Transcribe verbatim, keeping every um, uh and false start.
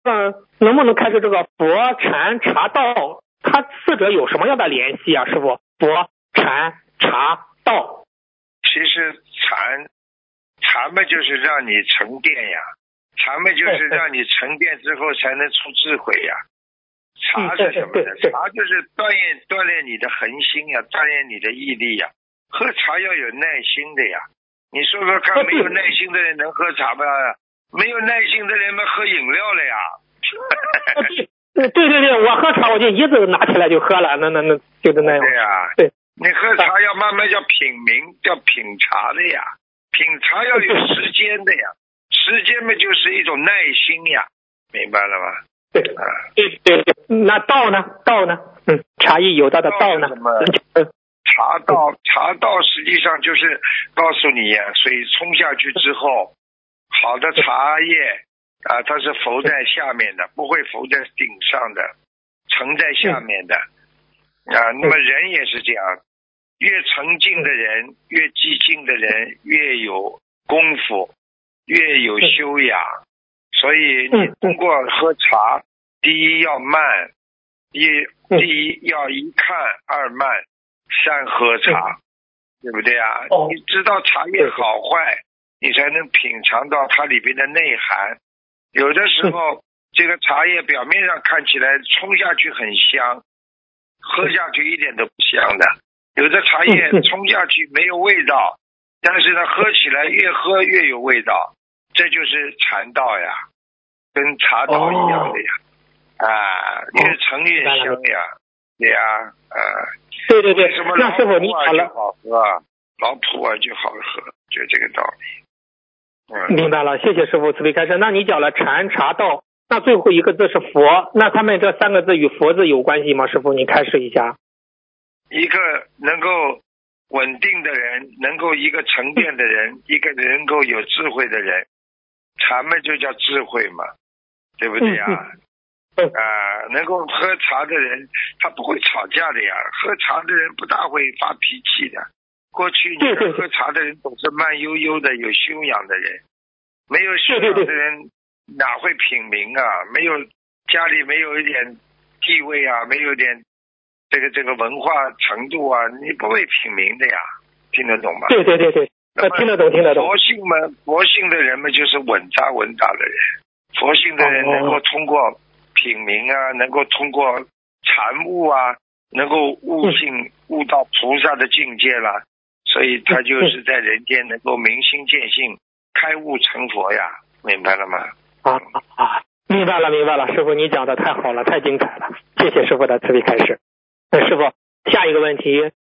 嗯，能不能开始这个佛禅茶道，它四者有什么样的联系啊？师傅，佛禅茶道。 其实禅禅嘛，就是让你沉淀呀，禅嘛就是让你沉淀之后才能出智慧呀。茶是什么呢？茶就是锻炼锻炼你的恒心呀，锻炼你的毅力呀。喝茶要有耐心的呀。你说说看，没有耐心的人能喝茶吗？没有耐心的人们喝饮料了呀。 对对对对，我喝茶我就一直拿起来就喝了，那那那就是那样。 对呀，对，你喝茶要慢慢要品茗，要品茶的呀，品茶要有时间的呀，时间嘛就是一种耐心呀，明白了吗？ 对啊，对对对，那道呢？道呢？嗯，茶艺有道的道呢？ 茶道，茶道实际上就是告诉你呀，水冲下去之后，好的茶叶啊，它是浮在下面的，不会浮在顶上的，沉在下面的啊。那么人也是这样，越沉静的人，越寂静的人，越有功夫，越有修养。所以你通过喝茶，第一要慢，一第一要一看二慢。善喝茶，对不对啊？哦、你知道茶叶好坏，你才能品尝到它里边的内涵。有的时候，这个茶叶表面上看起来冲下去很香，喝下去一点都不香的。有的茶叶冲下去没有味道，但是呢，喝起来越喝越有味道。这就是禅道呀，跟茶道一样的呀。哦、啊，越沉越香呀，对呀，啊。 对对对， 什么那师傅你讲了， 好喝，老普洱就好喝，就这个道理。嗯， 明白了，谢谢师傅慈悲开示。那你讲了禅茶道，那最后一个字是佛，那他们这三个字与佛字有关系吗？师傅你开示一下。 一个能够稳定的人，能够一个沉淀的人，一个能够有智慧的人，禅嘛就叫智慧嘛，对不对呀？嗯嗯啊、呃，能够喝茶的人，他不会吵架的呀。喝茶的人不大会发脾气的。过去你看喝茶的人总是慢悠悠的，有修养的人。没有修养的人哪会品茗啊？没有家里没有一点地位啊，没有点这个这个文化程度啊，你不会品茗的呀。听得懂吗？ 对对对对，听得懂听得懂。 佛性嘛，佛性的人们就是稳扎稳打的人。佛性的人能够通过品茗啊，能够通过禅悟啊，能够悟性、嗯、悟到菩萨的境界了，所以他就是在人间能够明心见性、开悟成佛呀，明白了吗？ 啊啊，明白了明白了，师傅你讲的太好了，太精彩了，谢谢师傅的慈悲开示。那师傅下一个问题，